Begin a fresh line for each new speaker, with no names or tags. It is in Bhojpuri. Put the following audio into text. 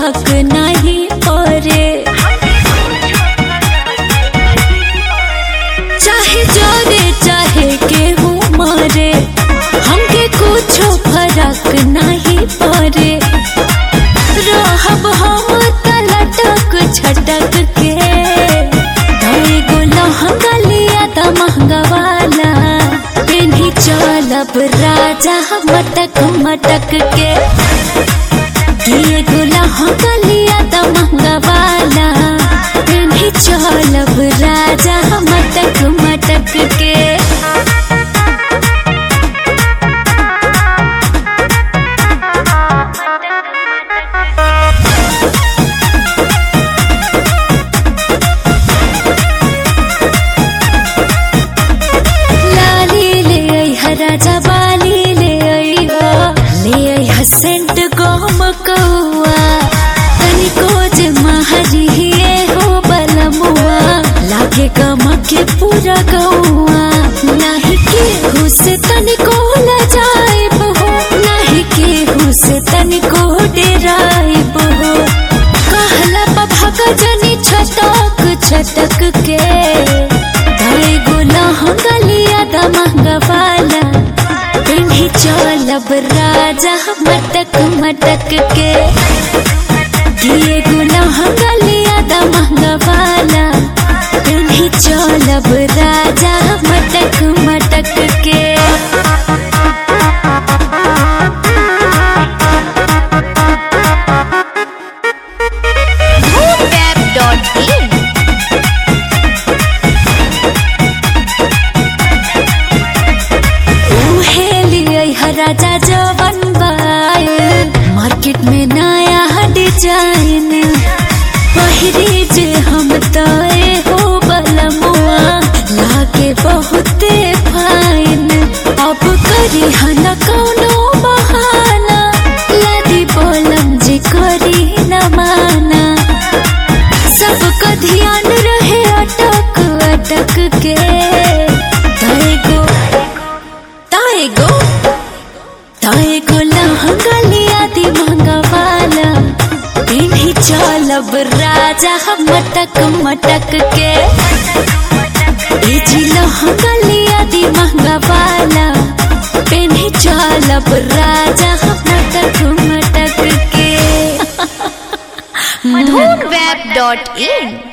फरक नहीं पड़े। चाहे जोरे चाहे केहू मरे, हमके कुछ फरक नहीं पड़े। रहब हम तलटक छटक के, एगो लहंगा लिया त महंगा वाला, पेन्ही चलब राजा मटक मटक के। एगो लहंगा लिया त महंगा वाला, पेन्ही चलब राजा मटक मटक के। राजा बाली ले आई सेंट गम कौआ, तनिको जे महरिए हो बलमुआ, लागे गम के पूरा गौआ। नहीं केहू से तनिको लजाइब हो, नहीं केहू से तनिको डेराइब हो। कहला भग जनी छटक छटक के, एगो लहंगा लिया द महंगा वाला, पेन्ही चलब राजा मटक मटक के। एगो लहंगा लिया द महंगा वाला, पेन्ही चलब राजा मटक मटक के। राजा जवन बायल, मार्केट में नया डिजाइन, पहिरी जे हम तय हो बलमुआ, लागे बहुते फाइन। अब करी हन कौनो बहाना, लादी बोलम जे करी न माना। सबका ध्यान रहे अटक अटक के, ताएगो लहंगा लिया दी महंगा वाला, पेन्ही चलब राजा मटक मटक के। जी लहंगा लिया दी महंगा वाला, पेन्ही चलब राजा मटक मटक के।
madhoonweb.in